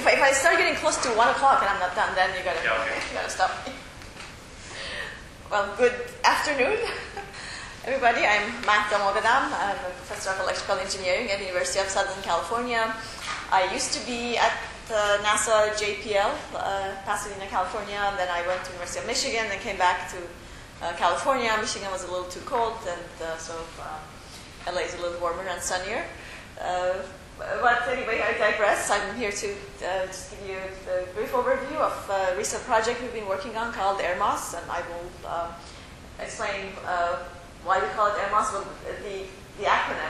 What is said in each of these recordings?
if I start getting close to 1 o'clock and I'm not done, then you gotta stop me. Well, good afternoon, everybody. I'm Mahda Moghadam. I'm a professor of electrical engineering at the University of Southern California. I used to be at NASA JPL, Pasadena, California, and then I went to the University of Michigan, then came back to California. Michigan was a little too cold, and so LA is a little warmer and sunnier. But anyway, I digress. I'm here to just give you a brief overview of a recent project we've been working on called AIRMOS, and I will explain why we call it AIRMOS. Well, the acronym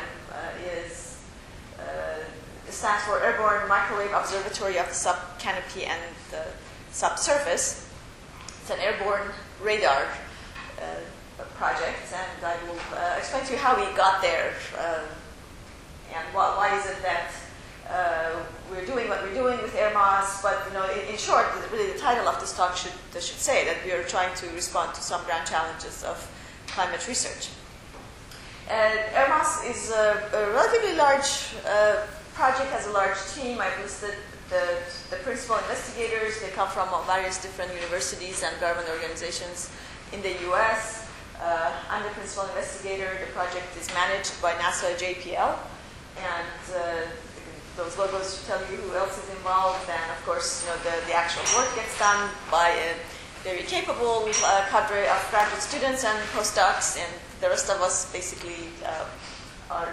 stands for Airborne Microwave Observatory of the Subcanopy and the Subsurface. It's an airborne radar project, and I will explain to you how we got there. And why is it that we're doing what we're doing with AIRMOS? But in short, really the title of this talk should say that we are trying to respond to some grand challenges of climate research. AIRMOS is a relatively large project, has a large team. I've listed the principal investigators. They come from various different universities and government organizations in the U.S. I'm the principal investigator. The project is managed by NASA JPL. And those logos should tell you who else is involved. And of course, the actual work gets done by a very capable cadre of graduate students and postdocs, and the rest of us basically are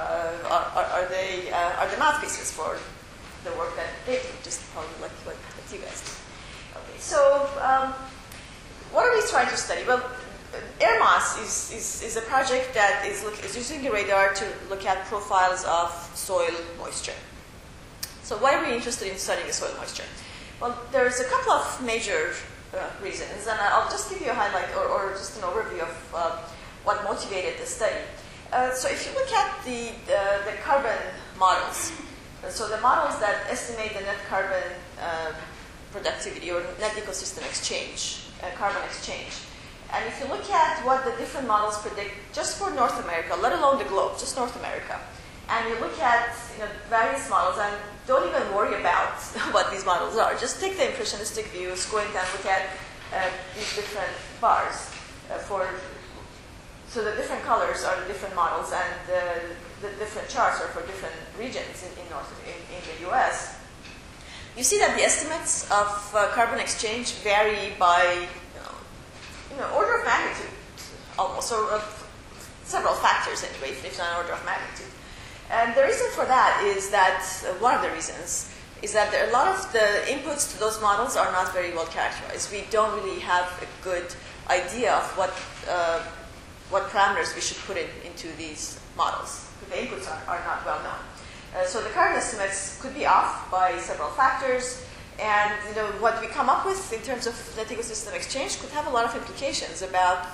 the mouthpieces for the work that they do, just probably like what you guys do. Okay, so what are we trying to study? Well, AIRMOS is a project that is using a radar to look at profiles of soil moisture. So why are we interested in studying the soil moisture? Well, there's a couple of major reasons, and I'll just give you a highlight or just an overview of what motivated the study. So if you look at the carbon models, so the models that estimate the net carbon productivity or net ecosystem exchange, carbon exchange, and if you look at what the different models predict just for North America, let alone the globe, just North America, and you look at various models, and don't even worry about what these models are. Just take the impressionistic view, squint, and look at these different bars. So the different colors are the different models, and the different charts are for different regions in the U.S. You see that the estimates of carbon exchange vary by order of magnitude, almost, or several factors anyway, if not an order of magnitude. And the reason for that is that, one of the reasons, is that a lot of the inputs to those models are not very well characterized. We don't really have a good idea of what parameters we should put into these models. The inputs are not well known. So the carbon estimates could be off by several factors. And what we come up with in terms of net ecosystem exchange could have a lot of implications about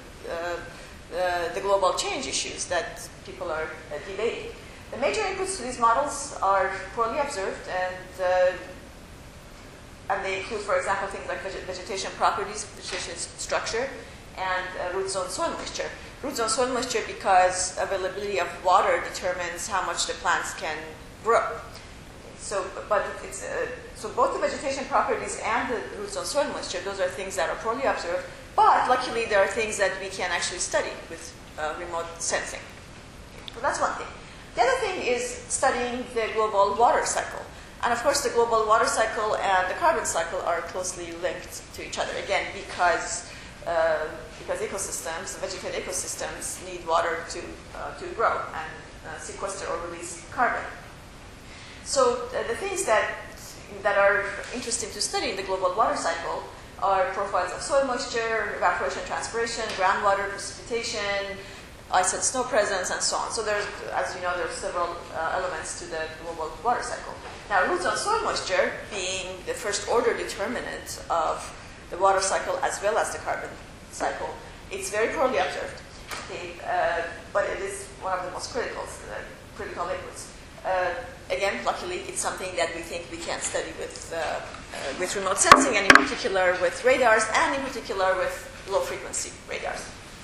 the global change issues that people are debating. The major inputs to these models are poorly observed, and they include, for example, things like vegetation properties, vegetation structure, and root zone soil moisture. Root zone soil moisture because availability of water determines how much the plants can grow. So both the vegetation properties and the root zone soil moisture, those are things that are poorly observed, but luckily there are things that we can actually study with remote sensing. So that's one thing. The other thing is studying the global water cycle. And of course the global water cycle and the carbon cycle are closely linked to each other, again, because ecosystems, vegetated ecosystems, need water to grow and sequester or release carbon. So the things that are interesting to study in the global water cycle are profiles of soil moisture, evaporation, transpiration, groundwater, precipitation, ice and snow presence, and so on. So there's, as you know, there's several elements to the global water cycle. Now, root zone soil moisture being the first order determinant of the water cycle as well as the carbon cycle, it's very poorly observed. Okay, but it is one of the most critical inputs. Again, luckily, it's something that we think we can study with remote sensing, and in particular with radars, and in particular with low-frequency radars.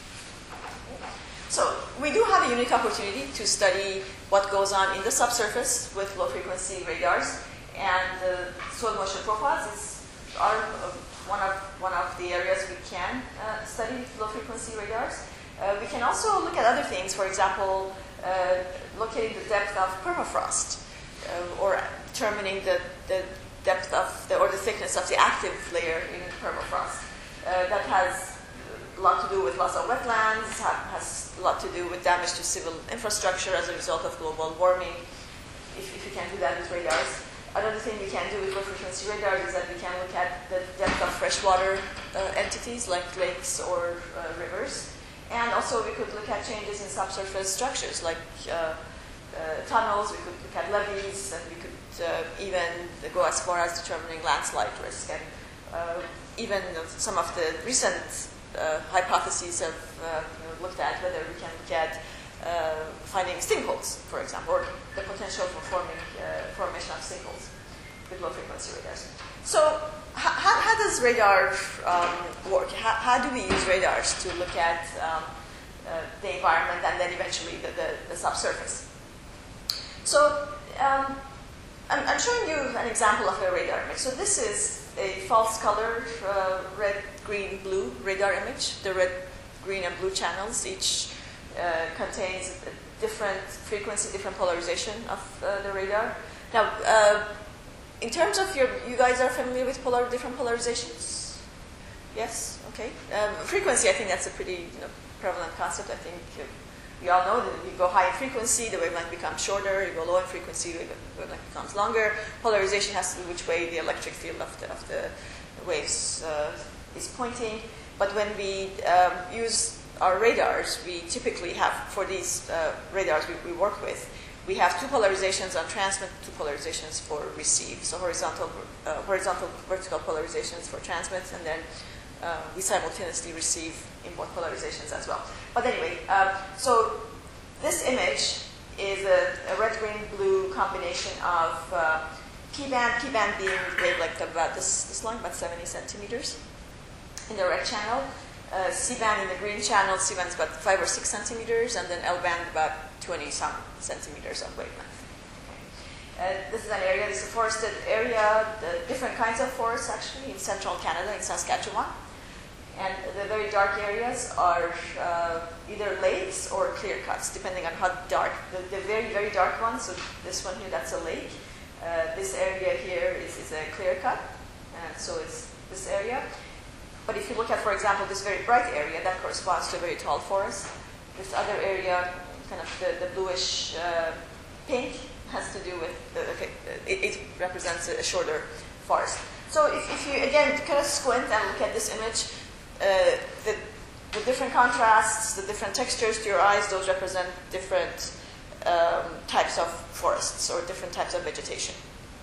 So we do have a unique opportunity to study what goes on in the subsurface with low-frequency radars, And soil moisture profiles are one of the areas we can study with low-frequency radars. We can also look at other things, for example, locating the depth of permafrost, or determining the depth of or the thickness of the active layer in permafrost. That has a lot to do with loss of wetlands, has a lot to do with damage to civil infrastructure as a result of global warming, if you can do that with radars. Another thing we can do with low-frequency radars is that we can look at the depth of freshwater entities like lakes or rivers. And also we could look at changes in subsurface structures like tunnels, we could look at levees, and we could even go as far as determining landslide risk. And even some of the recent hypotheses have looked at whether we can look at finding sinkholes, for example, or the potential for formation of sinkholes with low-frequency radars. So how does radar work? How do we use radars to look at the environment and then eventually the subsurface? So I'm showing you an example of a radar image. So this is a false color red, green, blue radar image. The red, green, and blue channels each contains a different frequency, different polarization of the radar. Now, in terms of you guys are familiar with different polarizations? Yes? Okay. Frequency, I think that's a pretty prevalent concept. I think you all know that you go high in frequency, the wavelength becomes shorter. You go low in frequency, the wavelength becomes longer. Polarization has to do which way the electric field of the waves is pointing. But when we use our radars, we typically have, for these radars we work with, we have two polarizations on transmit, two polarizations for receive. So horizontal, vertical polarizations for transmit, and then we simultaneously receive in both polarizations as well. But anyway, so this image is a red, green, blue combination of P-band being wavelength of about this long, about 70 centimeters in the red channel. C-band in the green channel, C-band is about 5 or 6 centimeters, and then L-band about 20-some centimeters of wavelength. Okay. This is an area, this is a forested area, different kinds of forests actually in central Canada, in Saskatchewan. And the very dark areas are either lakes or clear cuts, depending on how dark. The very, very dark one, so this one here, that's a lake. This area here is a clear cut, and so it's this area. But if you look at, for example, this very bright area, that corresponds to a very tall forest. This other area, kind of the bluish pink, has to do with, it represents a shorter forest. So if you, again, kind of squint and look at this image, the different contrasts, the different textures to your eyes, those represent different types of forests or different types of vegetation.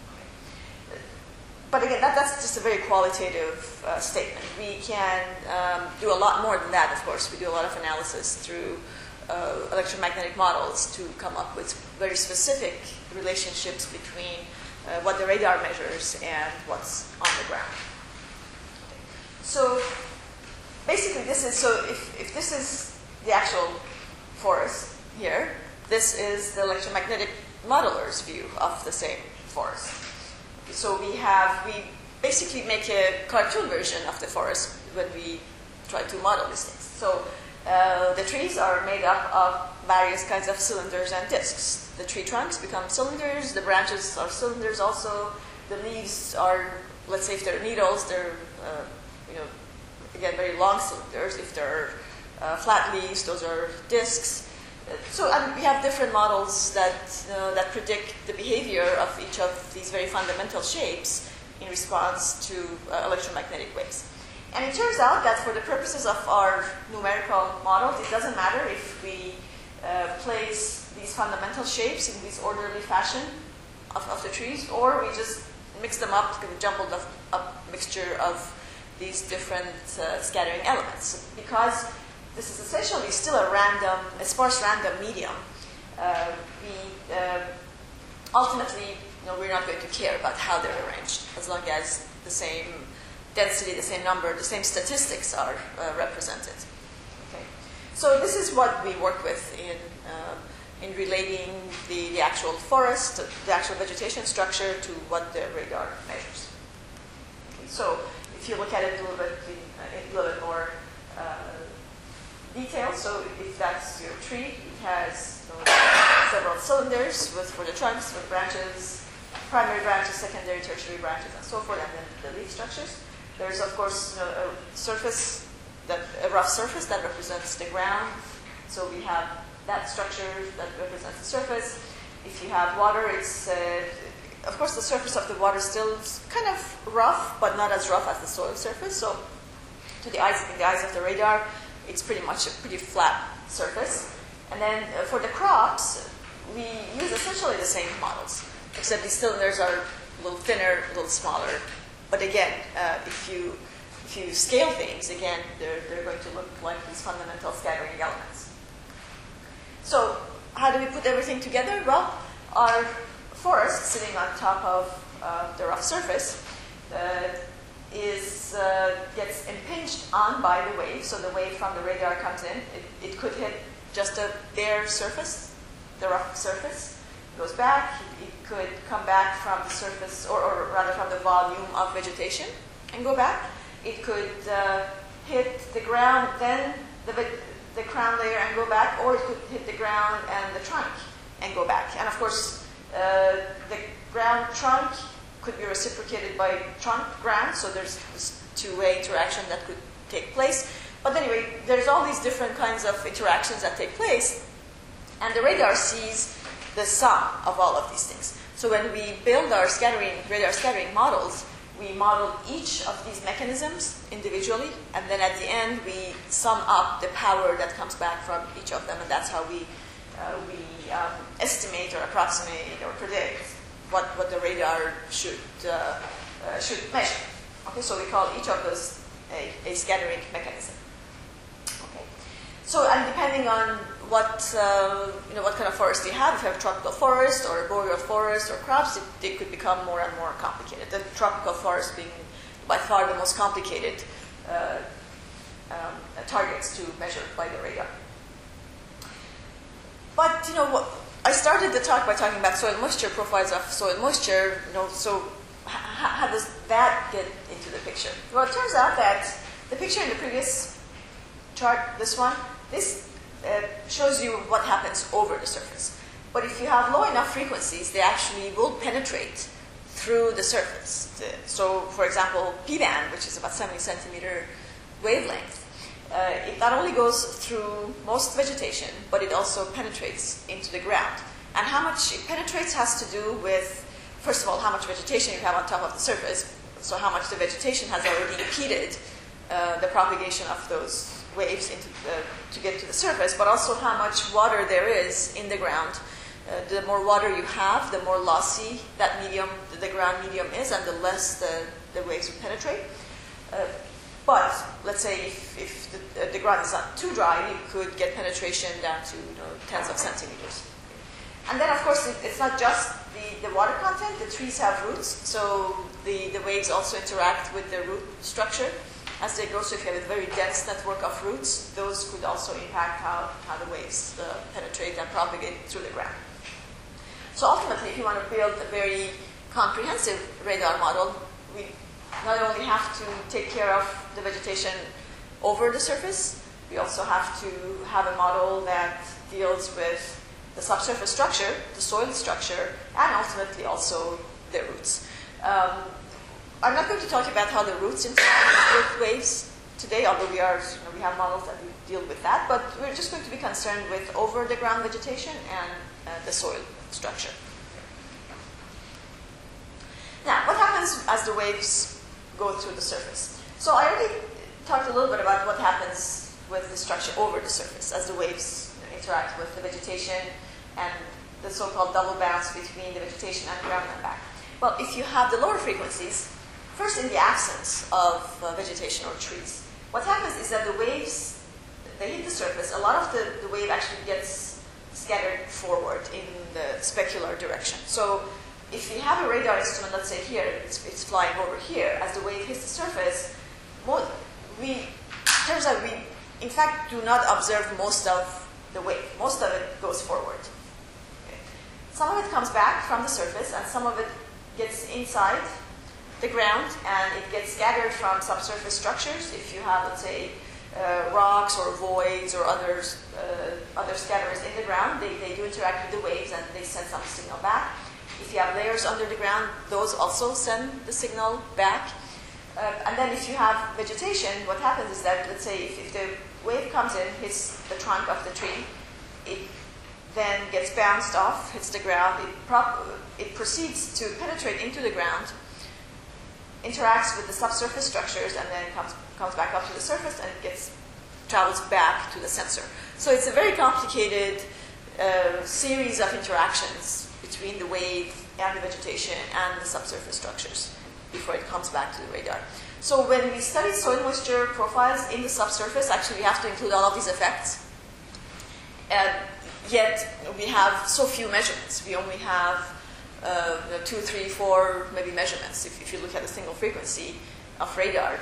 But again, that's just a very qualitative statement. We can do a lot more than that, of course. We do a lot of analysis through electromagnetic models to come up with very specific relationships between what the radar measures and what's on the ground. So basically this is, so if this is the actual forest here, this is the electromagnetic modeler's view of the same forest. So we basically make a cartoon version of the forest when we try to model these things. So the trees are made up of various kinds of cylinders and discs. The tree trunks become cylinders, the branches are cylinders also, the leaves are, let's say if they're needles, they're, again, very long cylinders. If they're flat leaves, those are discs. So we have different models that predict the behavior of each of these very fundamental shapes in response to electromagnetic waves. And it turns out that for the purposes of our numerical models, it doesn't matter if we place these fundamental shapes in this orderly fashion of the trees, or we just mix them up, a jumbled up mixture of these different scattering elements. Because this is essentially still a sparse random medium. Ultimately, we're not going to care about how they're arranged, as long as the same density, the same number, the same statistics are represented. Okay. So this is what we work with in in relating the actual forest, the actual vegetation structure to what the radar measures. Okay, so if you look at it a little bit more detail, so if that's your tree, it has several cylinders for the trunks, with branches, primary branches, secondary, tertiary branches, and so forth, and then the leaf structures. There's, of course, a surface, a rough surface that represents the ground. So we have that structure that represents the surface. If you have water, it's, of course, the surface of the water still is kind of rough, but not as rough as the soil surface. So in the eyes of the radar, it's pretty much a pretty flat surface. And then for the crops, we use essentially the same models, except these cylinders are a little thinner, a little smaller. But again, if you scale things, again, they're going to look like these fundamental scattering elements. So how do we put everything together? Well, our forest sitting on top of the rough surface gets impinged on by the wave. So the wave from the radar comes in. It could hit just a bare surface, the rough surface, goes back. It could come back from the surface, or rather from the volume of vegetation and go back. It could hit the ground, then the crown layer and go back, or it could hit the ground and the trunk and go back. And of course, the ground trunk could be reciprocated by trunk ground, so there's this two-way interaction that could take place. But anyway, there's all these different kinds of interactions that take place, and the radar sees the sum of all of these things. So when we build our radar scattering models, we model each of these mechanisms individually, and then at the end we sum up the power that comes back from each of them, and that's how we estimate or approximate or predict what the radar should measure. Okay, so we call each of those a scattering mechanism. Okay, so and depending on what kind of forest you have, if you have a tropical forest or a boreal forest or crops, they could become more and more complicated. The tropical forest being by far the most complicated targets to measure by the radar. But I started the talk by talking about soil moisture, profiles of soil moisture. So how does that get into the picture? Well, it turns out that the picture in the previous chart, this shows you what happens over the surface. But if you have low enough frequencies, they actually will penetrate through the surface. So, for example, P-band, which is about 70 centimeter wavelength, it not only goes through most vegetation, but it also penetrates into the ground. And how much it penetrates has to do with, first of all, how much vegetation you have on top of the surface, so how much the vegetation has already impeded the propagation of those waves to get to the surface, but also how much water there is in the ground. The more water you have, the more lossy that medium, the ground medium is, and the less the waves will penetrate. But let's say if the ground is not too dry, you could get penetration down to tens of centimeters. And then, of course, it's not just the water content. The trees have roots, so the waves also interact with the root structure as they grow. So if you have a very dense network of roots, those could also impact how the waves penetrate and propagate through the ground. So ultimately, if you want to build a very comprehensive radar model, we not only have to take care of the vegetation over the surface, we also have to have a model that deals with the subsurface structure, the soil structure, and ultimately also the roots. I'm not going to talk about how the roots interact with waves today, although we have models that deal with that, but we're just going to be concerned with over the ground vegetation and the soil structure. Now, what happens as the waves go through the surface? So I already talked a little bit about what happens with the structure over the surface as the waves interact with the vegetation and the so-called double bounce between the vegetation and ground and back. Well, if you have the lower frequencies, first in the absence of vegetation or trees, what happens is that the waves, they hit the surface, a lot of the wave actually gets scattered forward in the specular direction. So if you have a radar instrument, let's say here, it's flying over here, as the wave hits the surface, it turns out we, in fact, do not observe most of the wave. Most of it goes forward. some of it comes back from the surface, and some of it gets inside the ground, and it gets scattered from subsurface structures. If you have, let's say, rocks or voids or other scatterers in the ground, they do interact with the waves and they send some signal back. If you have layers under the ground, those also send the signal back. And then if you have vegetation, what happens is that, let's say, if the wave comes in, hits the trunk of the tree, it then gets bounced off, hits the ground, it proceeds to penetrate into the ground, interacts with the subsurface structures, and then comes back up to the surface and travels back to the sensor. So it's a very complicated series of interactions between the wave and the vegetation and the subsurface structures before it comes back to the radar. So when we study soil moisture profiles in the subsurface, actually we have to include all of these effects. Yet we have so few measurements. We only have 2, 3, 4 maybe measurements. If you look at a single frequency of radar,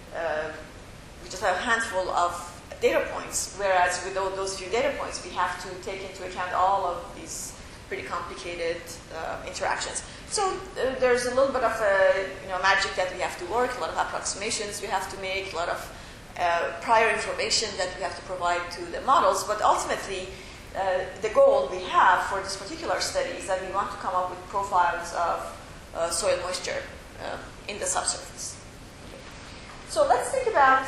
we just have a handful of data points, whereas with those few data points, we have to take into account all of these pretty complicated interactions. So there's a little bit of magic that we have to work, a lot of approximations we have to make, a lot of prior information that we have to provide to the models, but ultimately the goal we have for this particular study is that we want to come up with profiles of soil moisture in the subsurface. So let's think about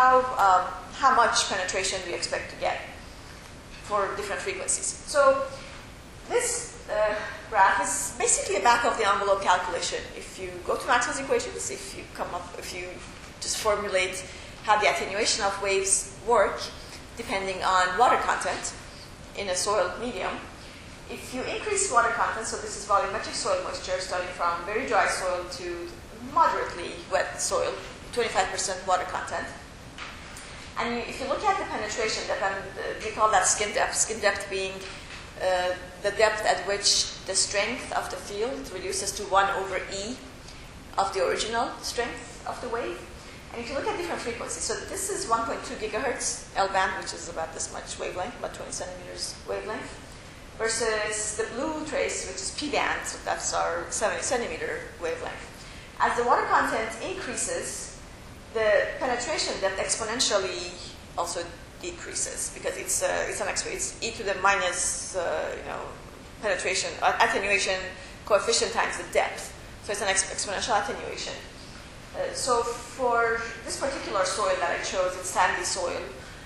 how much penetration we expect to get for different frequencies. So this graph is basically a back-of-the-envelope calculation. If you go to Maxwell's equations, if you just formulate how the attenuation of waves work depending on water content in a soil medium, if you increase water content, so this is volumetric soil moisture starting from very dry soil to moderately wet soil, 25% water content. And if you look at the penetration depth, and we call that skin depth being the depth at which the strength of the field reduces to 1 over E of the original strength of the wave. And if you look at different frequencies, so this is 1.2 gigahertz L-band, which is about this much wavelength, about 20 centimeters wavelength, versus the blue trace, which is P-band, so that's our 70 centimeter wavelength. As the water content increases, the penetration depth exponentially also decreases because it's an exponent. It's e to the minus penetration attenuation coefficient times the depth. So it's an exponential attenuation. So for this particular soil that I chose, it's sandy soil,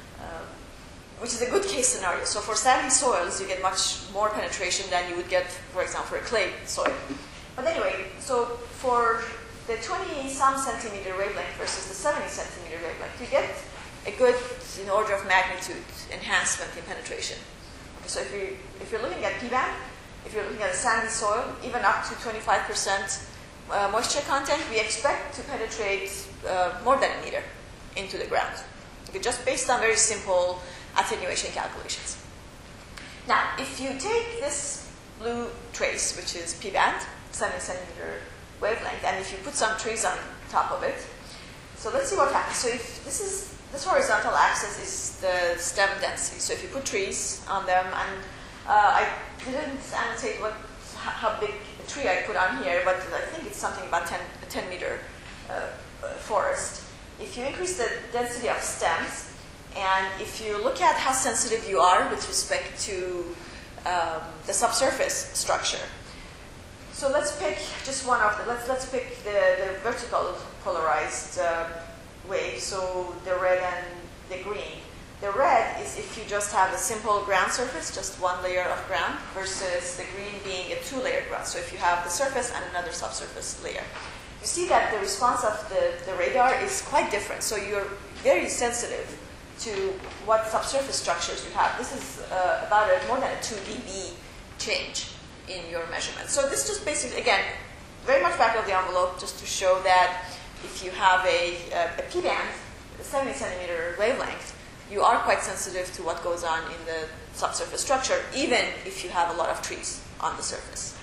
which is a good case scenario. So for sandy soils, you get much more penetration than you would get, for example, for a clay soil. But anyway, so for the 20-some centimeter wavelength versus the 70 centimeter wavelength, you get a good order of magnitude enhancement in penetration. Okay, so if you're looking at P-band, if you're looking at a sandy soil, even up to 25% moisture content, we expect to penetrate more than a meter into the ground. Okay, just based on very simple attenuation calculations. Now, if you take this blue trace, which is P-band, 70 centimeter wavelength, and if you put some trees on top of it, so let's see what happens. So if this horizontal axis is the stem density. So if you put trees on them, and I didn't annotate how big a tree I put on here, but I think it's something about 10 meter forest. If you increase the density of stems, and if you look at how sensitive you are with respect to the subsurface structure. So let's pick just one of the, let's pick the vertical polarized wave, so the red and the green. The red is if you just have a simple ground surface, just one layer of ground, versus the green being a 2-layer ground. So if you have the surface and another subsurface layer. You see that the response of the radar is quite different. So you're very sensitive to what subsurface structures you have. This is about more than a 2 dB change in your measurement. So this just basically, again, very much back of the envelope, just to show that if you have a P-band, a 70 centimeter wavelength, you are quite sensitive to what goes on in the subsurface structure, even if you have a lot of trees on the surface.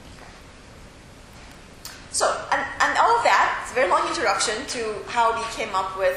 So, and all of that, it's a very long introduction to how we came up with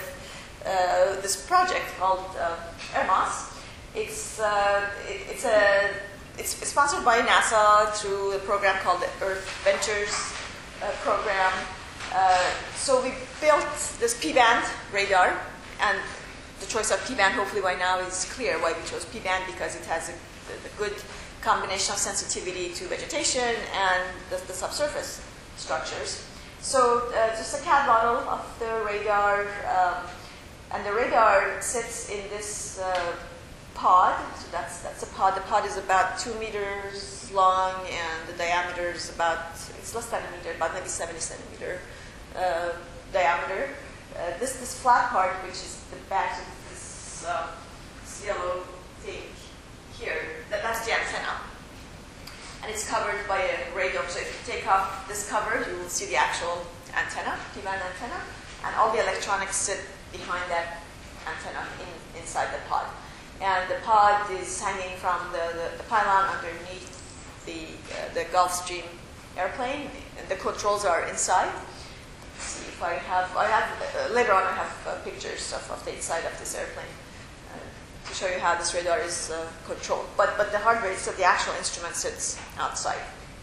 this project called ERMOS. It's a it's sponsored by NASA through a program called the Earth Ventures program. So we built this P-band radar, and the choice of P-band hopefully by now is clear why we chose P-band, because it has a good combination of sensitivity to vegetation and the subsurface structures. So just a CAD model of the radar, and the radar sits in this pod. So that's a pod. The pod is about 2 meters long, and the diameter is it's less than a meter, about maybe 70 centimeter diameter. This flat part, which is the back of this yellow thing here, that's the antenna. And it's covered by a radome. So if you take off this cover, you will see the actual antenna, P-band antenna, and all the electronics sit behind that antenna inside the pod. And the pod is hanging from the pylon underneath the Gulfstream airplane, and the controls are inside. Let's see if later on I have pictures of the inside of this airplane to show you how this radar is controlled. But the hardware, so the actual instrument sits outside.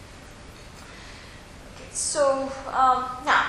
Okay, so now,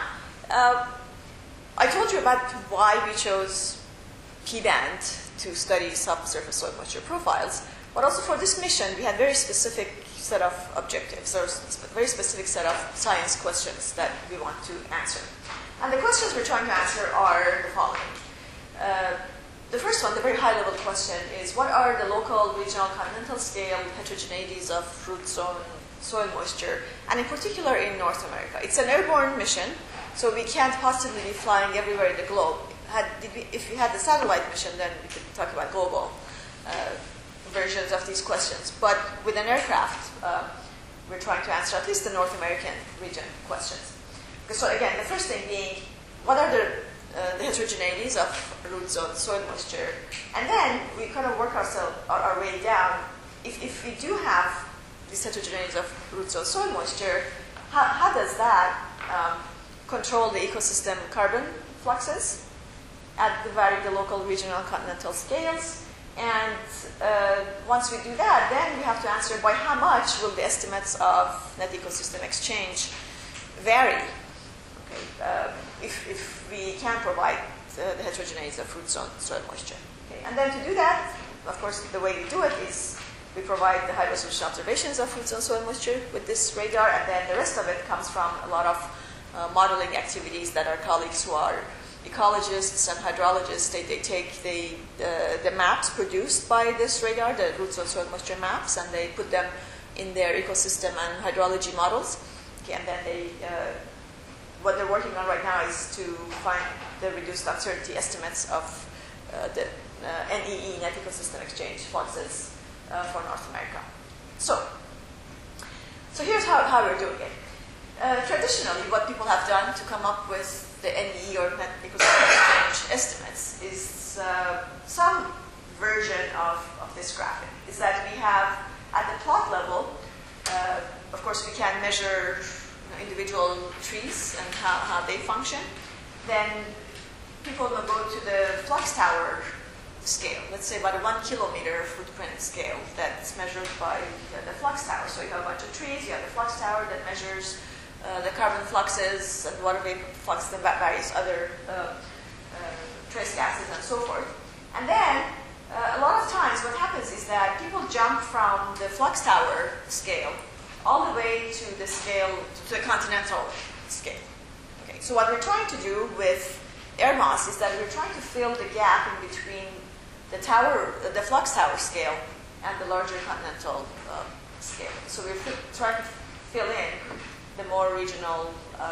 I told you about why we chose P-band to study subsurface soil moisture profiles, but also for this mission we had very specific set of objectives, or very specific set of science questions that we want to answer. And the questions we're trying to answer are the following. The first one, the very high-level question, is what are the local, regional, continental scale heterogeneities of root zone soil moisture, and in particular in North America? It's an airborne mission, so we can't possibly be flying everywhere in the globe. If we had the satellite mission, then we could talk about global versions of these questions. But with an aircraft, we're trying to answer at least the North American region questions. So again, the first thing being, what are the heterogeneities of root zone soil moisture? And then we kind of work our way down. If we do have these heterogeneities of root zone soil moisture, how does that control the ecosystem carbon fluxes at the local, regional, continental scales? And once we do that, then we have to answer by how much will the estimates of net ecosystem exchange vary? Okay, if we can provide the heterogeneities of root zone soil moisture. Okay. And then to do that, of course, the way we do it is we provide the high resolution observations of root zone soil moisture with this radar, and then the rest of it comes from a lot of modeling activities that our colleagues who are ecologists and hydrologists, they take the maps produced by this radar, the root zone soil moisture maps, and they put them in their ecosystem and hydrology models. Okay, and then what they're working on right now is to find the reduced uncertainty estimates of the NEE, net ecosystem exchange fluxes for North America. So here's how we're doing it. Traditionally, what people have done to come up with the NEE or net ecosystem exchange estimates is some version of this graphic. Is that we have at the plot level, of course, we can measure individual trees and how they function. Then people will go to the flux tower scale, let's say about a 1 kilometer footprint scale that's measured by the flux tower. So you have a bunch of trees, you have the flux tower that measures the carbon fluxes and water vapor flux and various other trace gases and so forth. And then a lot of times what happens is that people jump from the flux tower scale all the way to the scale, to the continental scale. Okay, so what we're trying to do with AirMOS is that we're trying to fill the gap in between the flux tower scale and the larger continental scale. So we're trying to fill in the more regional,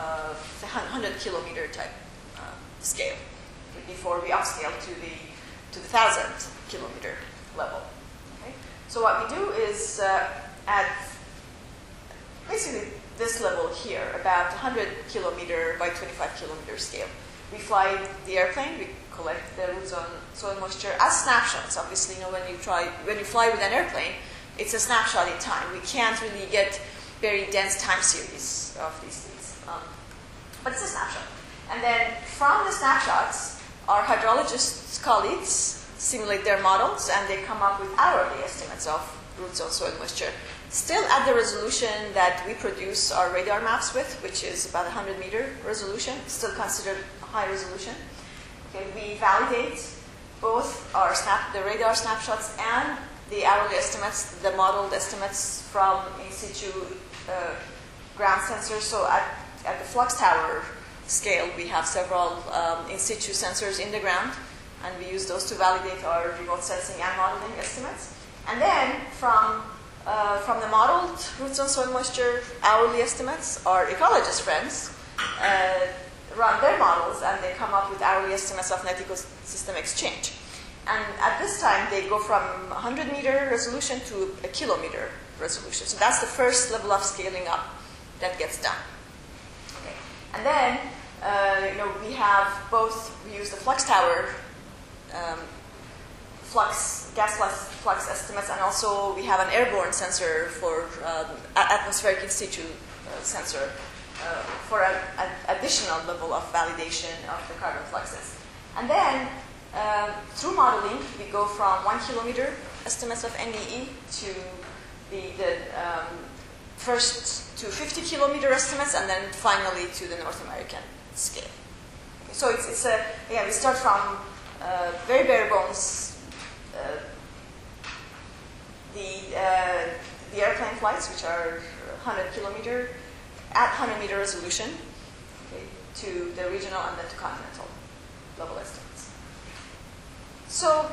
100 kilometer type scale before we upscale to the 1,000 kilometer level. Okay? So what we do is at basically this level here, about 100 kilometer by 25 kilometer scale. We fly the airplane, we collect the root zone soil moisture as snapshots. Obviously, when you fly with an airplane, it's a snapshot in time. We can't really get very dense time series of these things, but it's a snapshot. And then from the snapshots, our hydrologists colleagues simulate their models, and they come up with hourly estimates of root zone soil moisture. Still at the resolution that we produce our radar maps with, which is about 100-meter resolution, still considered high resolution. Okay, we validate both the radar snapshots and the hourly estimates, the modeled estimates from in situ ground sensors. So at the flux tower scale, we have several in situ sensors in the ground, and we use those to validate our remote sensing and modeling estimates. And then from the modeled root zone soil moisture hourly estimates, our ecologist friends run their models, and they come up with hourly estimates of net ecosystem exchange. And at this time, they go from 100-meter resolution to a kilometer resolution. So that's the first level of scaling up that gets done. Okay. And then, we have both, we use the flux tower gas flux estimates, and also we have an airborne sensor for atmospheric in situ sensor for an additional level of validation of the carbon fluxes. And then through modeling, we go from 1 kilometer estimates of NEE to the first to 50 kilometer estimates, and then finally to the North American scale. Okay, so again, we start from very bare bones. The airplane flights, which are 100 kilometer at 100-meter resolution, okay, to the regional and then to continental level estimates. So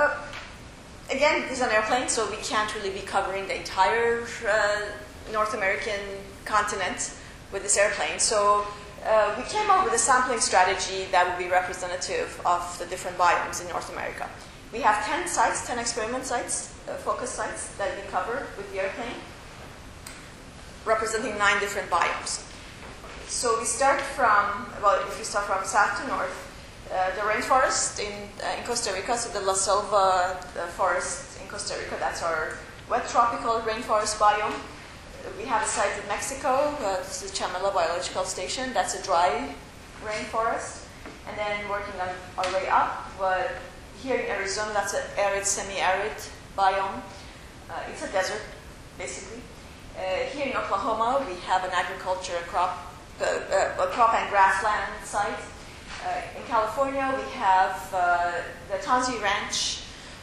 again, this is an airplane, so we can't really be covering the entire North American continent with this airplane. So we came up with a sampling strategy that would be representative of the different biomes in North America. We have 10 sites, 10 experiment sites, focus sites that we cover with the airplane, representing 9 different biomes. So we start from, if you start from south to north, the rainforest in Costa Rica, so the La Selva forest in Costa Rica, that's our wet tropical rainforest biome. We have a site in Mexico, this is Chamela Biological Station, that's a dry rainforest. And then working on our way up, but here in Arizona, that's an arid, semi-arid biome. It's a desert, basically. Here in Oklahoma, we have an agriculture and crop and grassland site. In California, we have the Tansi Ranch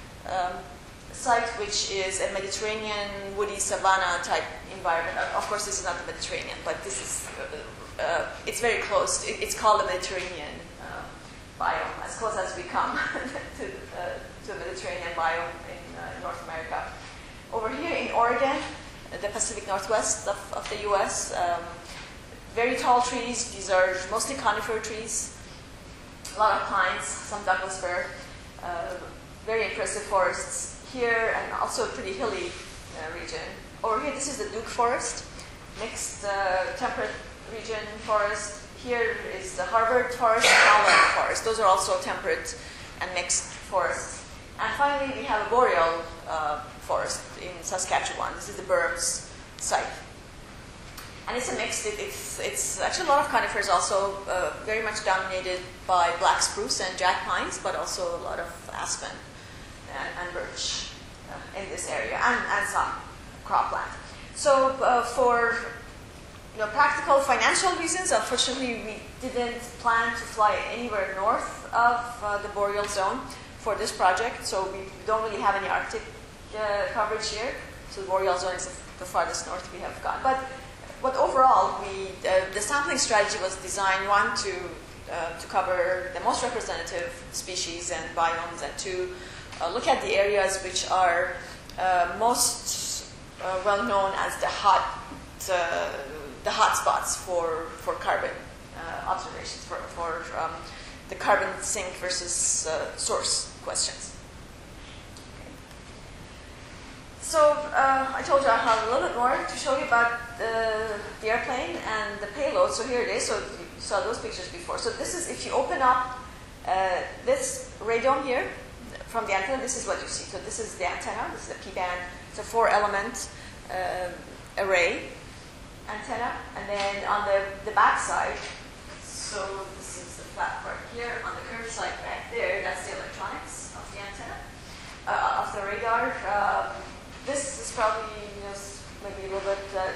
site, which is a Mediterranean woody savanna type environment. Of course, this is not the Mediterranean, but this is it's very close. It's called the Mediterranean biome, as close as we come to the Mediterranean biome in North America. Over here in Oregon, the Pacific Northwest of the U.S., very tall trees. These are mostly conifer trees. A lot of pines, some Douglas fir. Very impressive forests here, and also a pretty hilly region. Over here, this is the Duke Forest, mixed temperate region forest. Here is the Harvard Forest and Howland Forest. Those are also temperate and mixed forests. And finally, we have a boreal forest in Saskatchewan. This is the Burns site. And it's a mix. It's actually a lot of conifers, also very much dominated by black spruce and jack pines, but also a lot of aspen and birch in this area, and some cropland. So for practical financial reasons, unfortunately, we didn't plan to fly anywhere north of the boreal zone for this project, so we don't really have any Arctic coverage here. So the boreal zone is the farthest north we have gone. But overall, the sampling strategy was designed, one, to cover the most representative species and biomes, and two, look at the areas which are most well known as the hot spots for carbon observations, for the carbon sink versus source questions. So I told you I have a little bit more to show you about the airplane and the payload. So here it is. So you saw those pictures before. So this is, if you open up this radome here from the antenna, this is what you see. So this is the antenna. This is a P-band. It's a 4-element array antenna. And then on the back side, so this is the flat part here. On the curved side back there, that's the electronics of the antenna, of the radar. This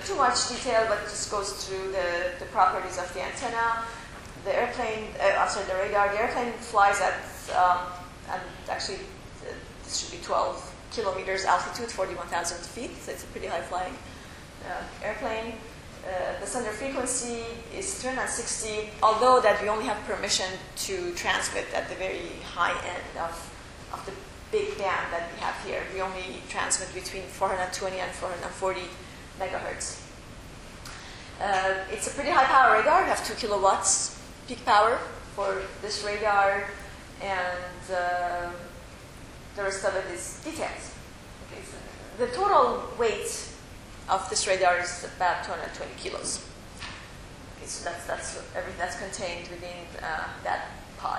too much detail, but it just goes through the properties of the antenna. The airplane, the radar. The airplane flies at, and actually, this should be 12 kilometers altitude, 41,000 feet. So it's a pretty high flying airplane. The sender frequency is 360, although that we only have permission to transmit at the very high end of the big band that we have here. We only transmit between 420 and 440 megahertz. It's a pretty high power radar. We have 2 kilowatts peak power for this radar, and the rest of it is details. Okay, so the total weight of this radar is about 220 kilos. Okay, so that's everything that's contained within that pod.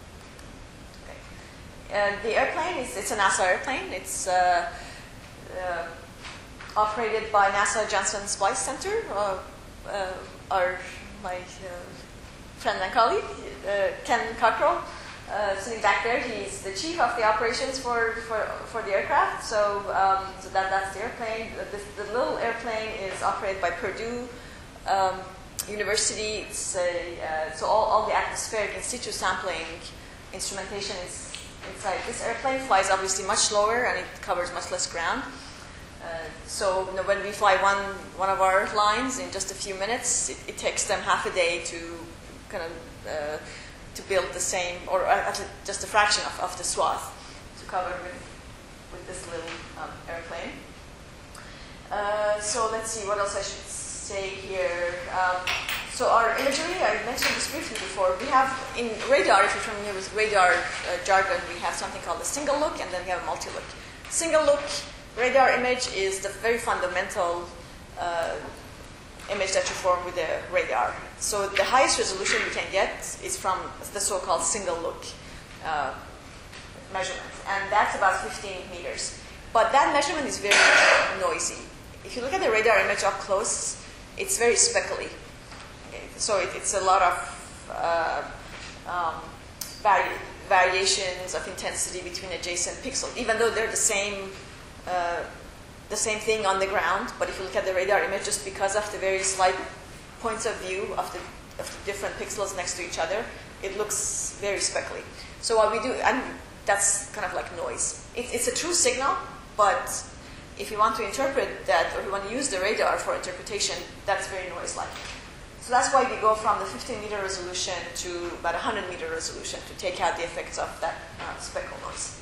Okay. The airplane it's a NASA airplane. It's operated by NASA Johnson Space Center. My friend and colleague, Ken Cockrell, sitting back there. He's the chief of the operations for the aircraft. So that's the airplane. The little airplane is operated by Purdue University. It's so all the atmospheric in situ sampling instrumentation is inside this airplane. Flies obviously much lower and it covers much less ground. So when we fly one of our lines in just a few minutes, it takes them half a day to kind of to build the same, or just a fraction of the swath to cover with this little airplane. So let's see what else I should say here. So our imagery, I mentioned this briefly before. We have in radar, if you're familiar with radar jargon, we have something called a single look, and then we have a multi-look. Single look radar image is the very fundamental image that you form with the radar. So the highest resolution you can get is from the so-called single look measurement, and that's about 15 meters. But that measurement is very noisy. If you look at the radar image up close, it's very speckly. Okay? So it's a lot of variations of intensity between adjacent pixels, even though they're the same thing on the ground. But if you look at the radar image, just because of the very slight points of view of the different pixels next to each other, it looks very speckly. So what we do, and that's kind of like noise. It's a true signal, but if you want to interpret that, or you want to use the radar for interpretation, that's very noise-like. So that's why we go from the 15-meter resolution to about 100-meter resolution to take out the effects of that speckle noise.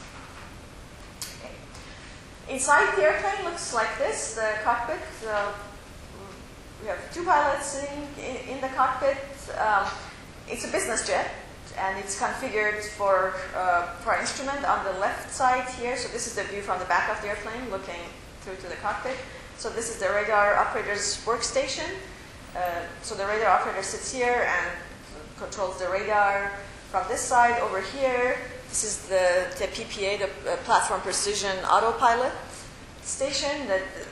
Inside the airplane looks like this, the cockpit. We have 2 pilots sitting in the cockpit. It's a business jet, and it's configured for an instrument on the left side here. So this is the view from the back of the airplane looking through to the cockpit. So this is the radar operator's workstation. So the radar operator sits here and controls the radar from this side over here. This is the PPA, the Platform Precision Autopilot station.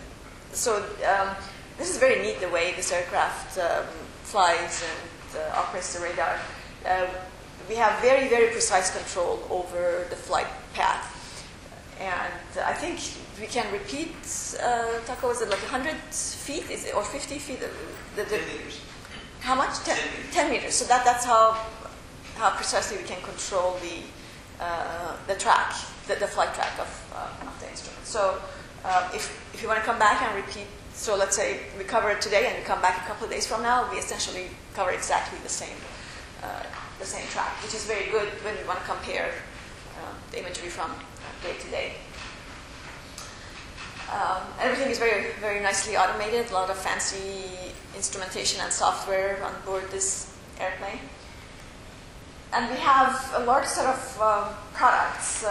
This is very neat, the way this aircraft flies and operates the radar. We have very, very precise control over the flight path. And I think we can repeat, Taco, is it like 100 feet or 50 feet? 10 meters. How much? 10 meters. So that's how precisely we can control the track, the flight track of the instrument. So if you want to come back and repeat, so let's say we cover it today and we come back a couple of days from now, we essentially cover exactly the same track, which is very good when you want to compare the imagery from day to day. Everything is very, very nicely automated, a lot of fancy instrumentation and software on board this airplane. And we have a large set of products.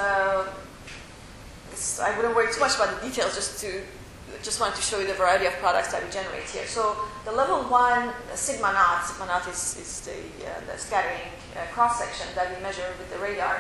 I wouldn't worry too much about the details, just wanted to show you the variety of products that we generate here. So the level 1 sigma naught is the scattering cross-section that we measure with the radar.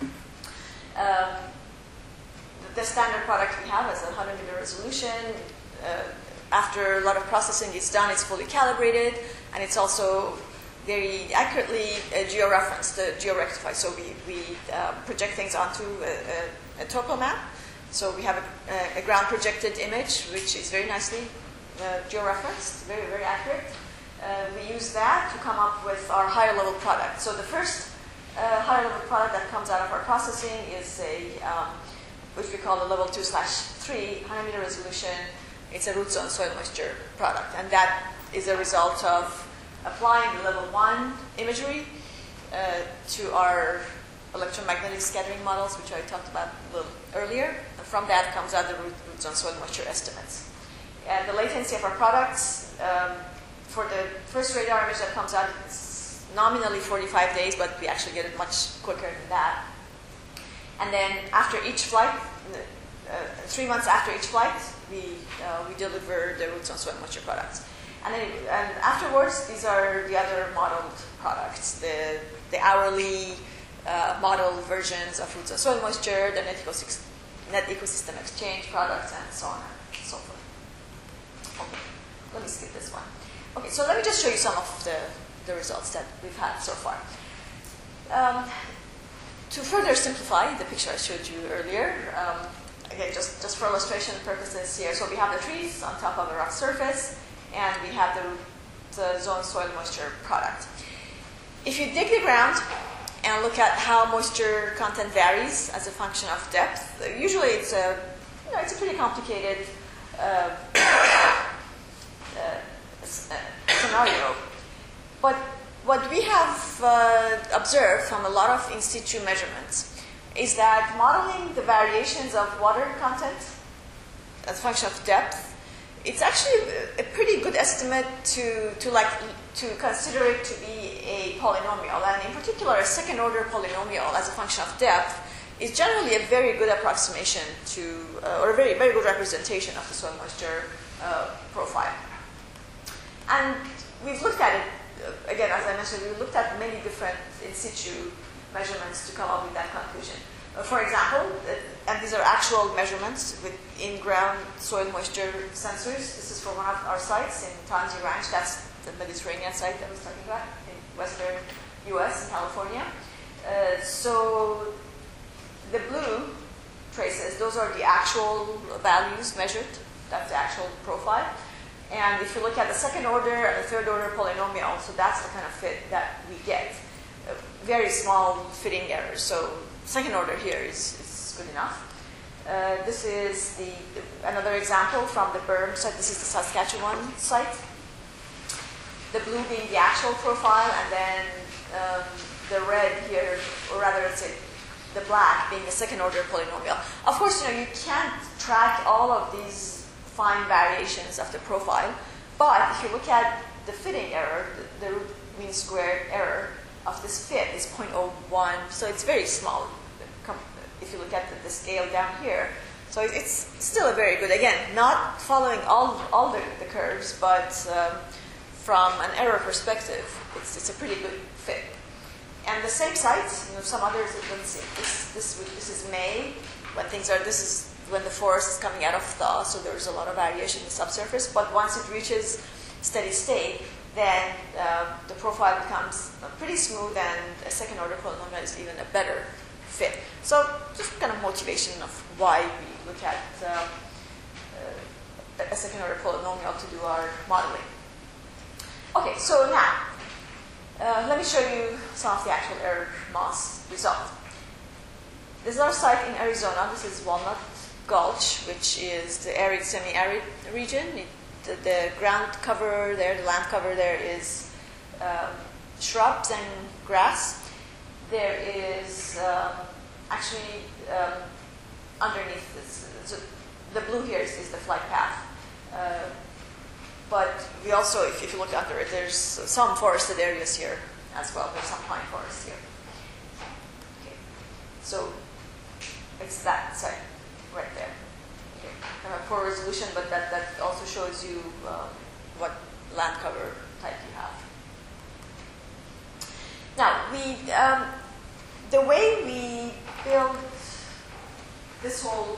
The standard product we have is a 100-meter resolution. After a lot of processing is done, it's fully calibrated, and it's also very accurately georeferenced, georectified. So we project things onto a topo map. So we have a ground projected image, which is very nicely georeferenced, very, very accurate. We use that to come up with our higher level product. So the first higher level product that comes out of our processing is which we call a level 2/3, 100 meter resolution. It's a root zone soil moisture product. And that is a result of applying the level 1 imagery to our electromagnetic scattering models, which I talked about a little earlier. And from that comes out the root zone soil moisture estimates. And the latency of our products, for the first radar image that comes out, it's nominally 45 days, but we actually get it much quicker than that. And then after each flight, 3 months after each flight, we deliver the root zone soil moisture products. And afterwards, these are the other modeled products, the hourly model versions of root zone soil moisture, the net ecosystem exchange products, and so on and so forth. Okay, let me skip this one. Okay, so let me just show you some of the results that we've had so far. To further simplify the picture I showed you earlier, again, just for illustration purposes here, so we have the trees on top of a rock surface, and we have the zone soil moisture product. If you dig the ground and look at how moisture content varies as a function of depth, usually it's a pretty complicated scenario. But what we have observed from a lot of in situ measurements is that modeling the variations of water content as a function of depth, it's actually a pretty good estimate to consider it to be a polynomial. And in particular, a second order polynomial as a function of depth is generally a very good approximation to, or a very, very good representation of the soil moisture profile. And we've looked at it, again, as I mentioned, we looked at many different in situ measurements to come up with that conclusion. For example, and these are actual measurements with in-ground soil moisture sensors. This is for one of our sites in Tangi Ranch. That's the Mediterranean site that I was talking about in western US in California. So the blue traces, those are the actual values measured. That's the actual profile. And if you look at the second order and the third order polynomial, so that's the kind of fit that we get. Very small fitting errors. So second order here is good enough. This is another example from the Berm site. This is the Saskatchewan site. The blue being the actual profile, and then the red here, or rather let's say the black being the second order polynomial. Of course, you can't track all of these fine variations of the profile, but if you look at the fitting error, the root mean squared error of this fit is 0.01, so it's very small if you look at the scale down here. So it's still a very good, again, not following all the curves, but from an error perspective, it's a pretty good fit. And the same sites, some others, this is May, when this is when the forest is coming out of thaw, so there's a lot of variation in the subsurface. But once it reaches steady state, then the profile becomes pretty smooth, and a second order polynomial is even a better fit. So just kind of motivation of why we look at a second order polynomial to do our modeling. Okay, so now let me show you some of the actual error MOS result. This is our site in Arizona. This is Walnut Gulch, which is the arid, semi-arid region. The ground cover there, the land cover there is shrubs and grass. There is actually underneath this, so the blue here is the flight path. But we also, if you look under it, there's some forested areas here as well. There's some pine forest here. Okay. So it's that site right there. Okay. Kind of poor resolution, but that also shows you what land cover type you have. Now, the way we build this whole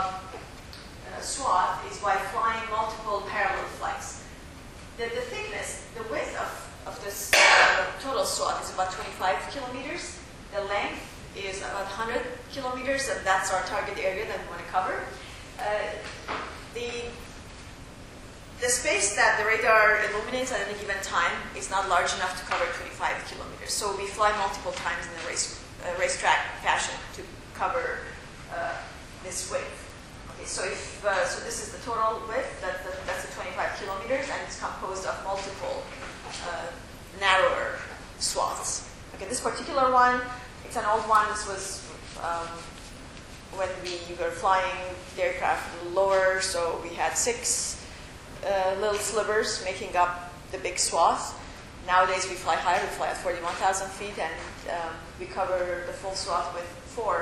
swath is by flying multiple parallel flights. The thickness, the width of this total swath is about 25 kilometers. The length is about 100 kilometers, and that's our target area that we want to cover. the space that the radar illuminates at any given time is not large enough to cover 25 kilometers. So we fly multiple times in a racetrack fashion to cover this width. Okay, so if so, this is the total width. That's the 25 kilometers, and it's composed of multiple narrower swaths. Okay, this particular one, it's an old one. This was when we were flying the aircraft lower, so we had 6 little slivers making up the big swath. Nowadays we fly higher, we fly at 41,000 feet, and we cover the full swath with 4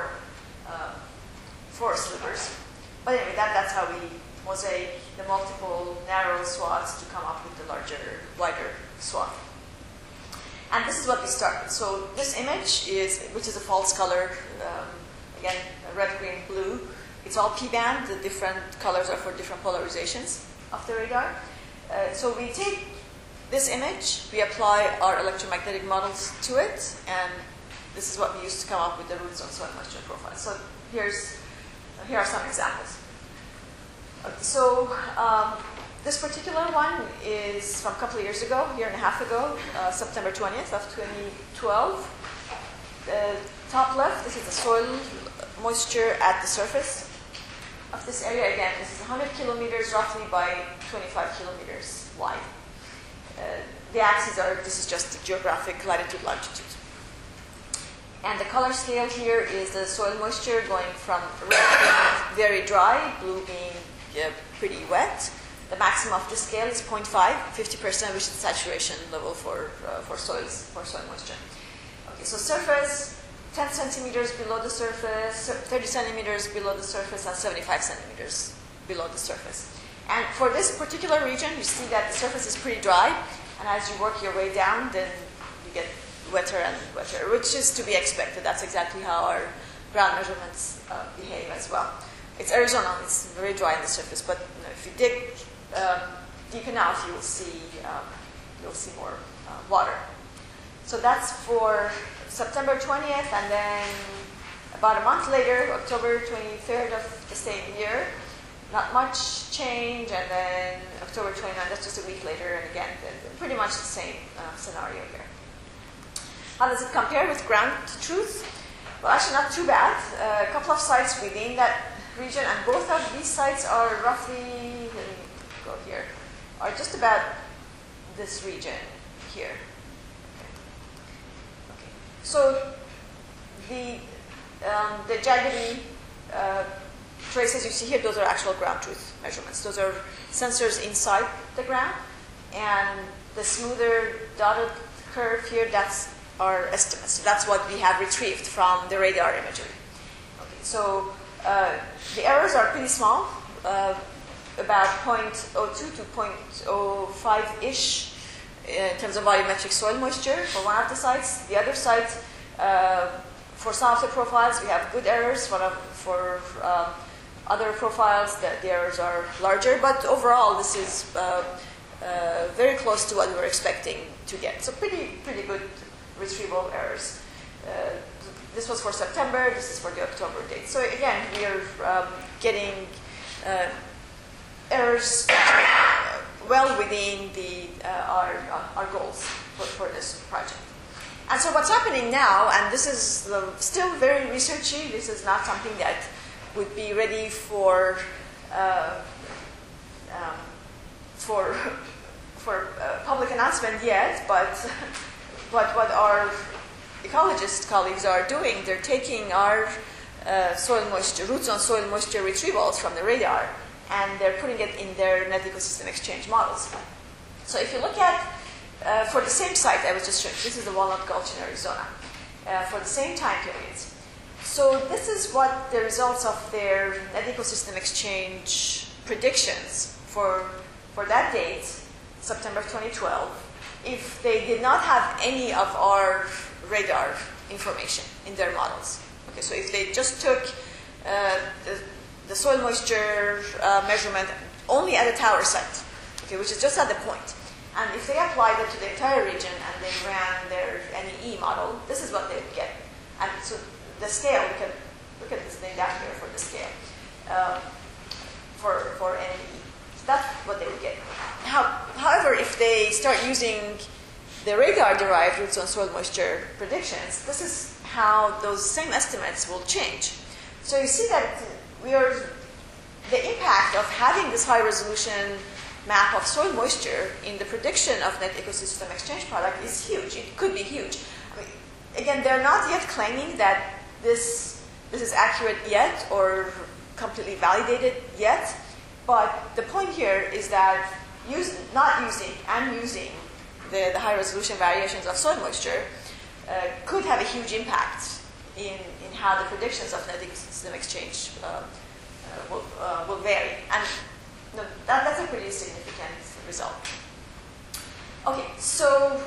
slivers. But anyway, that's how we mosaic the multiple narrow swaths to come up with the larger, wider swath. And this is what we start with. So this image which is a false color, again, red, green, blue. It's all P-band. The different colors are for different polarizations of the radar. So we take this image, we apply our electromagnetic models to it, and this is what we use to come up with the root zone soil moisture profile. So here are some examples. Okay, so this particular one is from a couple of years ago, a year and a half ago, September 20th of 2012. Top left, this is the soil moisture at the surface of this area. Again, this is 100 kilometers roughly by 25 kilometers wide. The axes are, this is just the geographic latitude, longitude. And the color scale here is the soil moisture going from red being very dry, blue being pretty wet. The maximum of this scale is 0.5, 50%, which is the saturation level for soil moisture. Okay, so surface, 10 centimeters below the surface, 30 centimeters below the surface, and 75 centimeters below the surface. And for this particular region, you see that the surface is pretty dry, and as you work your way down, then you get wetter and wetter, which is to be expected. That's exactly how our ground measurements behave as well. It's Arizona, it's very dry on the surface, but if you dig deep enough, you'll see more water. So that's for September 20th, and then about a month later, October 23rd of the same year, not much change, and then October 29th, that's just a week later, and again, pretty much the same scenario here. How does it compare with ground truth? Well, actually not too bad. A couple of sites within that region, and both of these sites are roughly, let me go here, are just about this region here. Okay. So the jaggedy traces you see here, those are actual ground truth measurements. Those are sensors inside the ground, and the smoother dotted curve here, that's our estimates. So that's what we have retrieved from the radar imagery. Okay, so the errors are pretty small, about 0.02 to 0.05-ish in terms of volumetric soil moisture for one of the sites. The other site, for some of the profiles, we have good errors. For other profiles, the errors are larger. But overall, this is very close to what we were expecting to get. So pretty good retrieval errors. This was for September. This is for the October date. So again, we are getting errors well within our goals for this project. And so what's happening now, and this is still very researchy. This is not something that would be ready for public announcement yet, but what our ecologist colleagues are doing, they're taking our soil moisture, root zone soil moisture retrievals from the radar, and they're putting it in their net ecosystem exchange models. So if you look at, for the same site I was just showing, this is the Walnut Gulch in Arizona, for the same time periods. So this is what the results of their net ecosystem exchange predictions for that date, September 2012, if they did not have any of our radar information in their models. Okay, so if they just took the soil moisture measurement only at a tower site, okay, which is just at the point, and if they applied it to the entire region and they ran their NEE model, this is what they would get. And so the scale, we can look at this thing down here for the scale for NEE. So that's what they would get. start using the radar-derived root zone soil moisture predictions, this is how those same estimates will change. So you see that the impact of having this high-resolution map of soil moisture in the prediction of net ecosystem exchange product is huge. It could be huge. I mean, again, they're not yet claiming that this is accurate yet or completely validated yet, but the point here is that not using and using the high-resolution variations of soil moisture could have a huge impact in how the predictions of net ecosystem exchange will vary. And that's a pretty significant result. Okay, so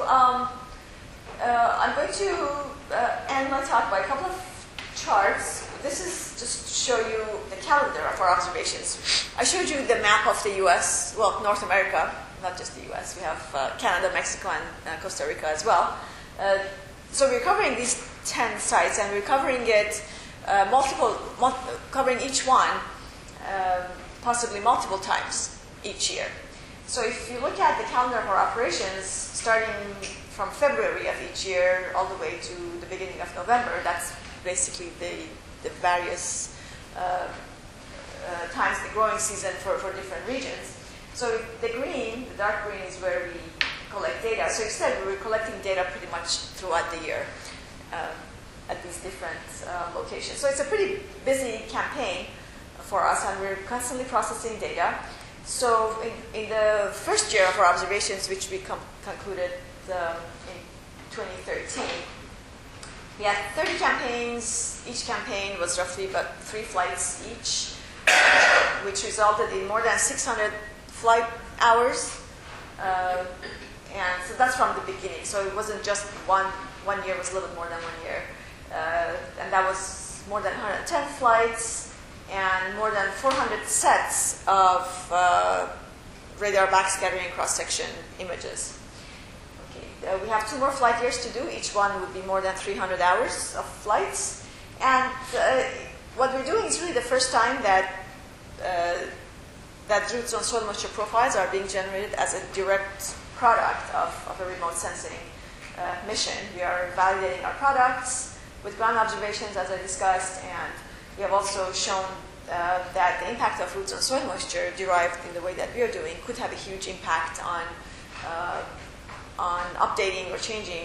I'm going to end my talk by a couple of charts. This is just to show you the calendar of our observations. I showed you the map of the US, well, North America, not just the US. We have Canada, Mexico, and Costa Rica as well. So we're covering these 10 sites, and we're covering it covering each one possibly multiple times each year. So if you look at the calendar of our operations, starting from February of each year all the way to the beginning of November, that's basically the various times, the growing season for different regions. So the green, the dark green, is where we collect data. So instead, we were collecting data pretty much throughout the year at these different locations. So it's a pretty busy campaign for us, and we're constantly processing data. So in the first year of our observations, which we concluded in 2013, we had 30 campaigns. Each campaign was roughly about 3 flights each, which resulted in more than 600 flight hours. And so that's from the beginning. So it wasn't just one year, it was a little bit more than 1 year. And that was more than 110 flights and more than 400 sets of radar backscattering cross-section images. Okay. We have 2 more flight years to do. Each one would be more than 300 hours of flights. And what we're doing is really the first time that root zone soil moisture profiles are being generated as a direct product of a remote sensing mission. We are validating our products with ground observations, as I discussed, and we have also shown that the impact of root zone soil moisture derived in the way that we are doing could have a huge impact on updating or changing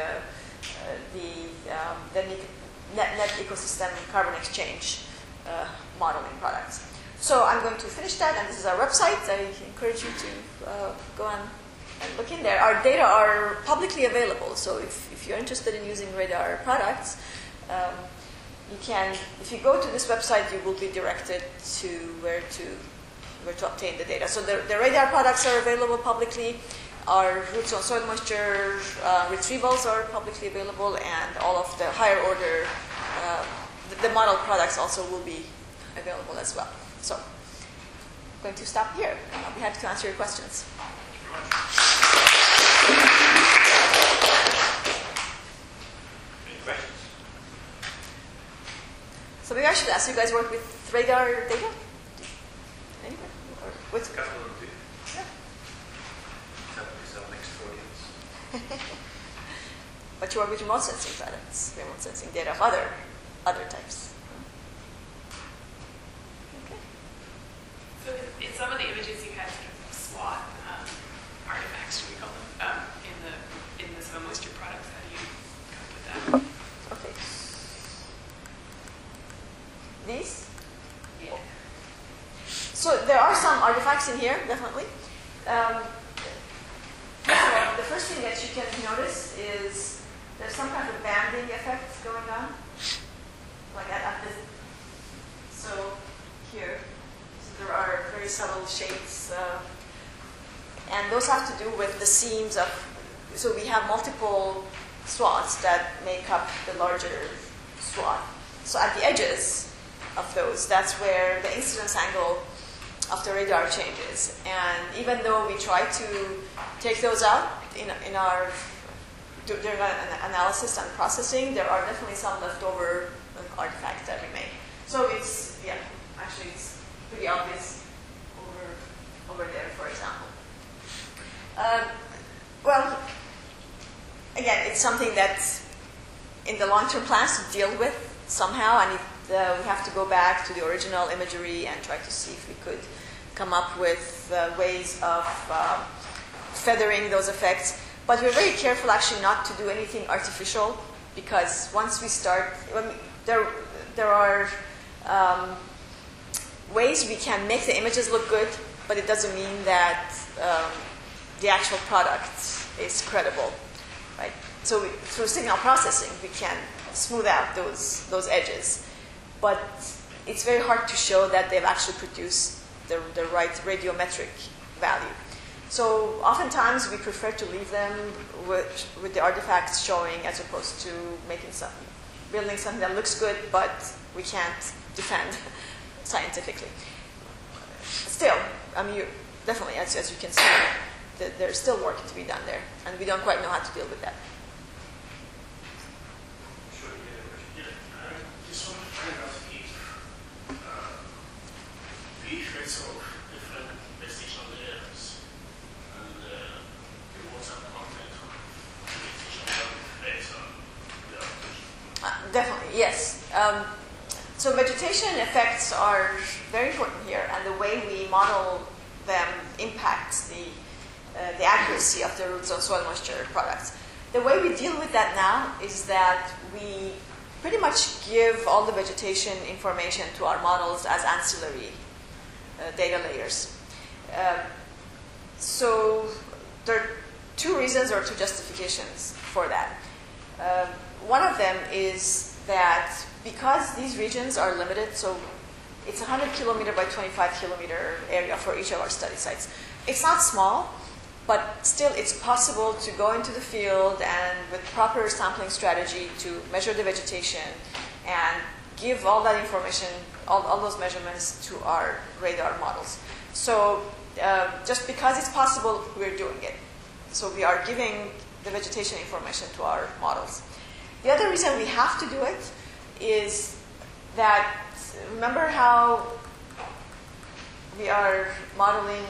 the net ecosystem carbon exchange modeling products. So I'm going to finish that, and this is our website. I encourage you to go on and look in there. Our data are publicly available, so if you're interested in using radar products, you can. If you go to this website, you will be directed to where to obtain the data. So the radar products are available publicly. Our root zone soil moisture retrievals are publicly available, and all of the higher order, the model products also will be available as well. So I'm going to stop here. I'll be happy to answer your questions. Any questions? So maybe I should ask, you guys work with radar data? Anybody? Or with? A couple of them do. Yeah. Some mixed audience. But you work with remote sensing products, remote sensing data of other types. Okay. So in some of the images you had sort of SWOT artifacts, should we call them, in the soil moisture products. How do you cope with that? Okay. These? Yeah. So there are some artifacts in here, definitely. So the first thing that you can notice is there's some kind of banding effect going on, like at this. So here, so there are very subtle shapes, and those have to do with the seams of. So we have multiple swaths that make up the larger swath. So at the edges of those, that's where the incidence angle of the radar changes. And even though we try to take those out in our during an analysis and processing, there are definitely some leftover artifacts that remain. So it's actually it's pretty obvious over there, for example. it's something that in the long-term plans to deal with somehow, and we have to go back to the original imagery and try to see if we could come up with ways of feathering those effects. But we're very careful actually not to do anything artificial, because once we start, there are ways we can make the images look good, but it doesn't mean that the actual product is credible, right? So through signal processing, we can smooth out those edges, but it's very hard to show that they've actually produced the right radiometric value. So oftentimes we prefer to leave them with the artifacts showing, as opposed to building something that looks good, but we can't defend scientifically. Still, I mean, definitely, as you can see, there's still work to be done there, and we don't quite know how to deal with that. This one kind of is the effects of different vestation layers and the water content of vegetation effects on the application. Definitely, yes. So vegetation effects are very important here, and the way we model them impacts the accuracy of the root zone soil moisture products. The way we deal with that now is that we pretty much give all the vegetation information to our models as ancillary data layers. So there are two reasons or two justifications for that. One of them is that because these regions are limited, so it's 100 kilometer by 25 kilometer area for each of our study sites. It's not small, but still it's possible to go into the field and with proper sampling strategy to measure the vegetation and give all that information, all those measurements to our radar models. So just because it's possible, we're doing it. So we are giving the vegetation information to our models. The other reason we have to do it is that, remember how we are modeling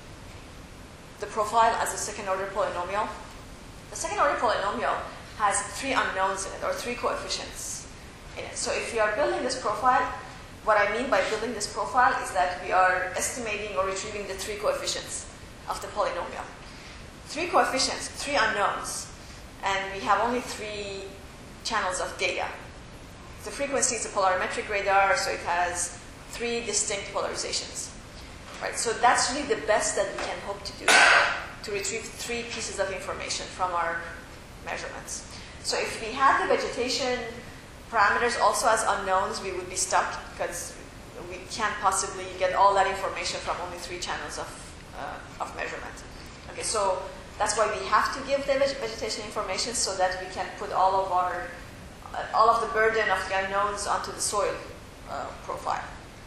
the profile as a second-order polynomial? The second-order polynomial has three unknowns in it, or three coefficients in it. So if we are building this profile, what I mean by building this profile is that we are estimating or retrieving the three coefficients of the polynomial. Three coefficients, three unknowns, and we have only three channels of data. The frequency is a polarimetric radar, so it has three distinct polarizations. Right, so that's really the best that we can hope to do, to retrieve three pieces of information from our measurements. So if we had the vegetation parameters also as unknowns, we would be stuck, because we can't possibly get all that information from only three channels of measurement. Okay, so that's why we have to give the vegetation information, so that we can put all of the burden of the unknowns onto the soil profile.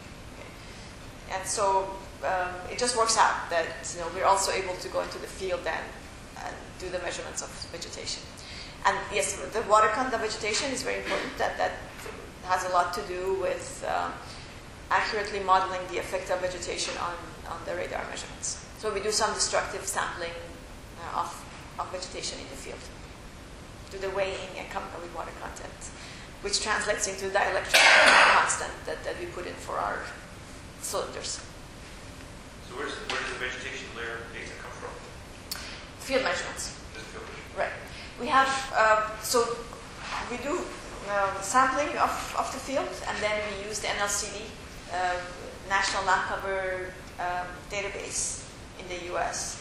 Okay. And so it just works out that we're also able to go into the field and do the measurements of vegetation. And yes, the water content of vegetation is very important. That has a lot to do with accurately modeling the effect of vegetation on the radar measurements. So we do some destructive sampling of vegetation in the field, do the weighing and come up with water content, which translates into the dielectric constant that we put in for our cylinders. So where does the vegetation layer data come from? Field measurements. Just field measurements. Right. We have, so we do sampling of the field, and then we use the NLCD, National Land Cover Database in the US,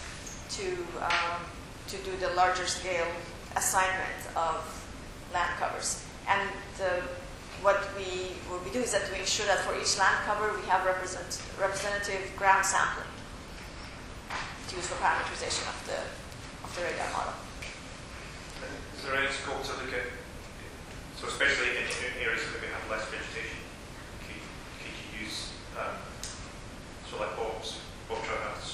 to do the larger scale assignment of land covers. And what we do is that we ensure that for each land cover we have representative ground sampling to use for parameterization of the radar model. Is there any scope to look at, so especially in areas where we have less vegetation, could you use, so like Bobtra has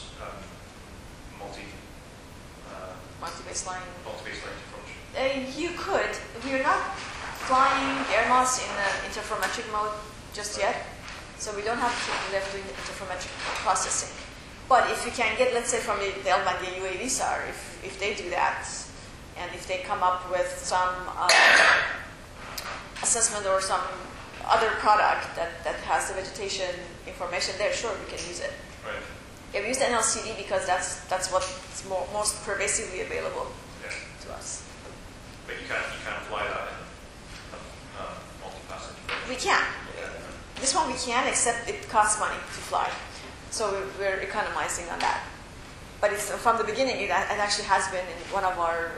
Multi-baseline approach? You could. We're not flying AirMOS in the interferometric mode just yet, so we don't have to left doing interferometric processing. But if you can get, let's say, from the L-band UAVSAR, if they do that, And if they come up with some assessment or some other product that has the vegetation information there, sure, we can use it. Right. Yeah, we use NLCD because that's what's most pervasively available Yeah. to us. But you can't apply that in multi-passage. We can. This one we can, except it costs money to fly. So we're economizing on that. But it's, from the beginning, it actually has been in one of our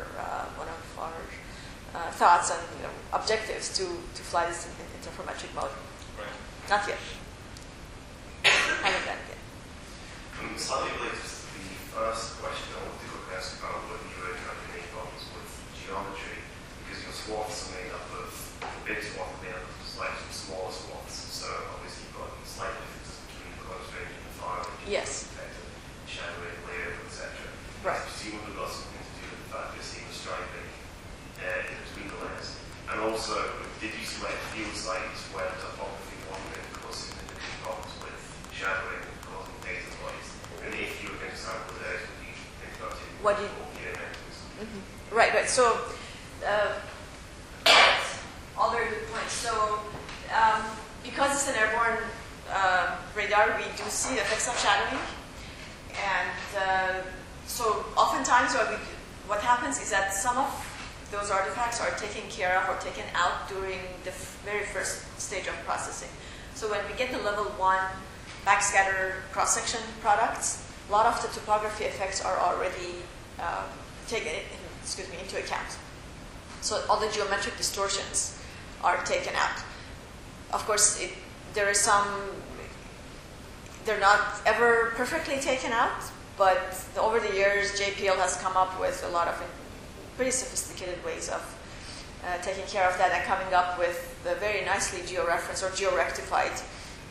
thoughts and objectives to fly this in interferometric mode. Right. Not yet. Haven't done it yet. Slightly related to the first question, I wanted to quickly ask about whether you were encountering any problems with geometry, because your swaths are made up of, the big swath are made up of slightly smaller swaths, so obviously you've got slight differences between the close range and the far range. Yes. Shadowing, layer, etc. Right. Presumably got something to do with the fact that you're seeing the striping in between the layers. And also, did you select field sites where the topography wandering caused significant problems with shadowing and causing data voids? And if you were going to sample the areas, would you think about it? What do you- Right. So, all very good points. So, because it's an airborne radar, we do see the effects of shadowing. And so oftentimes what happens is that some of those artifacts are taken care of or taken out during the very first stage of processing. So when we get the level 1 backscatter cross-section products, a lot of the topography effects are already taken into account. So all the geometric distortions are taken out. Of course, there is some. They're not ever perfectly taken out, but over the years, JPL has come up with a lot of pretty sophisticated ways of taking care of that and coming up with the very nicely georeferenced or georectified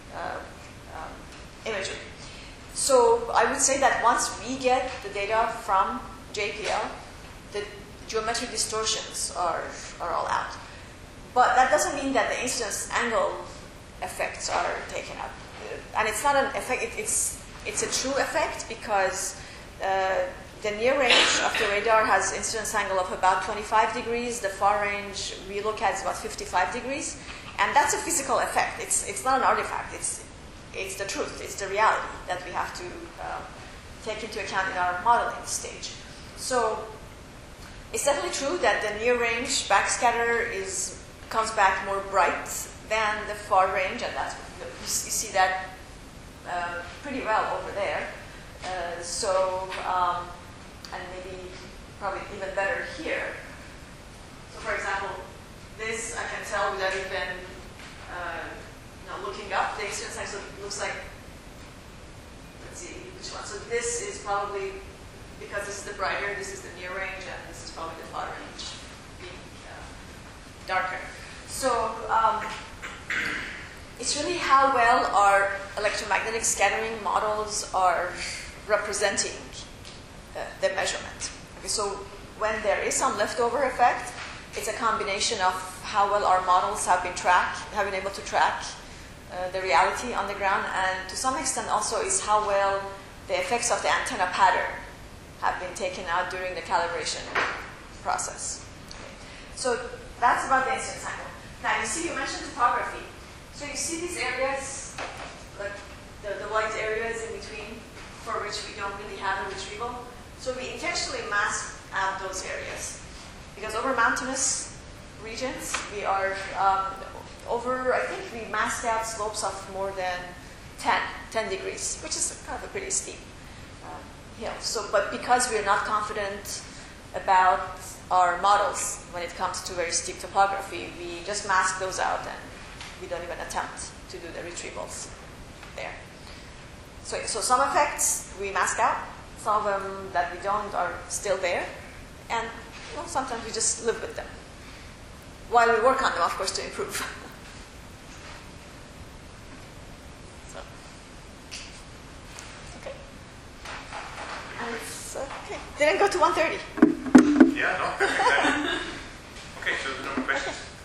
imagery. So I would say that once we get the data from JPL, the geometric distortions are all out. But that doesn't mean that the incidence angle effects are taken out. And it's not an effect, it's a true effect because the near range of the radar has incidence angle of about 25 degrees. The far range we look at is about 55 degrees. And that's a physical effect. It's not an artifact. It's the truth. It's the reality that we have to take into account in our modeling stage. So it's definitely true that the near range backscatter comes back more bright than the far range, and that's you see that pretty well over there. And maybe probably even better here. So for example, this I can tell without even looking up the incidence angle. So it looks like, let's see which one. So this is probably, because this is the brighter, this is the near range, and this is probably the far range being darker. So it's really how well our electromagnetic scattering models are representing the measurement. Okay, so when there is some leftover effect, it's a combination of how well our models have been able to track the reality on the ground, and to some extent also is how well the effects of the antenna pattern have been taken out during the calibration process. Okay. So that's about the incidence angle. Now you mentioned topography. So you see these areas, like the white areas in between, for which we don't really have a retrieval. So we intentionally mask out those areas. Because over mountainous regions, we are I think we masked out slopes of more than 10 degrees, which is kind of a pretty steep hill. But because we're not confident about our models when it comes to very steep topography, we just mask those out and we don't even attempt to do the retrievals there. So some effects we mask out, some of them that we don't are still there, and sometimes we just live with them while we work on them, of course, to improve. So, okay. And it's okay. Didn't go to 1:30. Yeah, no. Okay, so no more questions.